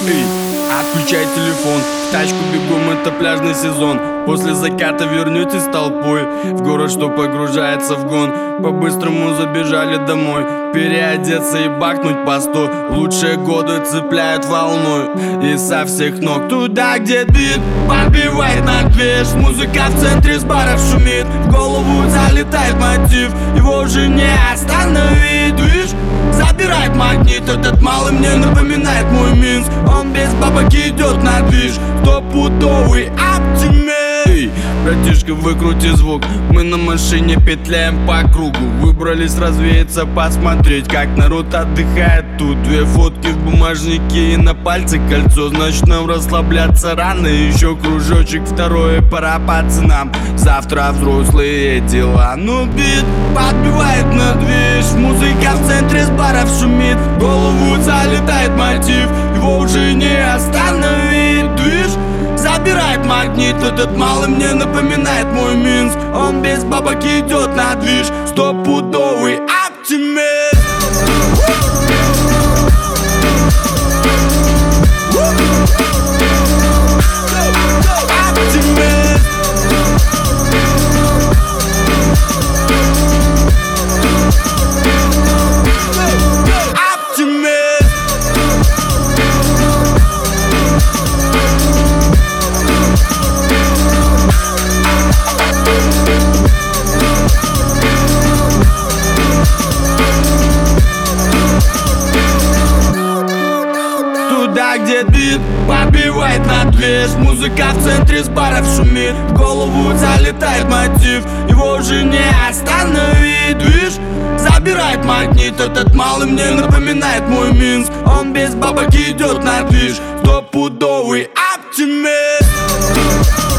Эй, отключай телефон, в тачку бегом, это пляжный сезон. После заката вернетесь толпой в город, что погружается в гон. По-быстрому забежали домой, переодеться и бахнуть по 100. Лучшие годы цепляют волной и со всех ног. Туда, где бит подбивает на движ, музыка в центре с баров шумит. В голову залетает мотив, его уже не остановить. Видишь, забирает магнит, этот малый мне напоминает мой Минск. Он без бабок идет на движ, стопудовый оптимист. Братишка, выкрути звук, мы на машине петляем по кругу. Выбрались развеяться, посмотреть, как народ отдыхает тут. 2 фотки в бумажнике и на пальце кольцо, значит нам расслабляться рано. Еще кружочек, второе, пора пацанам, завтра взрослые дела. Ну бит подбивает на движ, музыка в центре с баров шумит. В голову залетает мотив, его уже не остановить. Движ забирает магнит, этот малый мне напоминает мой Минск. Он без бабок идет на движ, стопудовый оптимист. Туда, где бит побивает на движ, музыка в центре с баров шумит. В голову залетает мотив, его уже не остановить. Движ забирает магнит, этот малый мне напоминает мой Минск. Он без бабок идет на движ, стопудовый оптимист.